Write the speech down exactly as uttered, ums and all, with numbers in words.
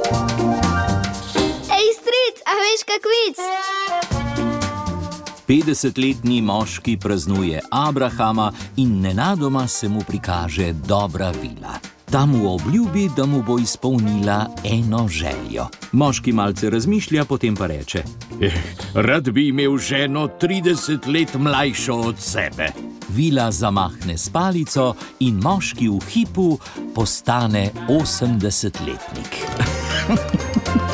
Ej, stric, a veš kak vic? petdesetletni moški praznuje abrahama in nenadoma se mu prikaže dobra vila. Ta mu obljubi, da mu bo izpolnila eno željo. Moški malce razmišlja, potem pa reče: Eh, rad bi imel ženo trideset let mlajšo od sebe. Vila zamahne s palico in moški v hipu postane osemdesetletnik.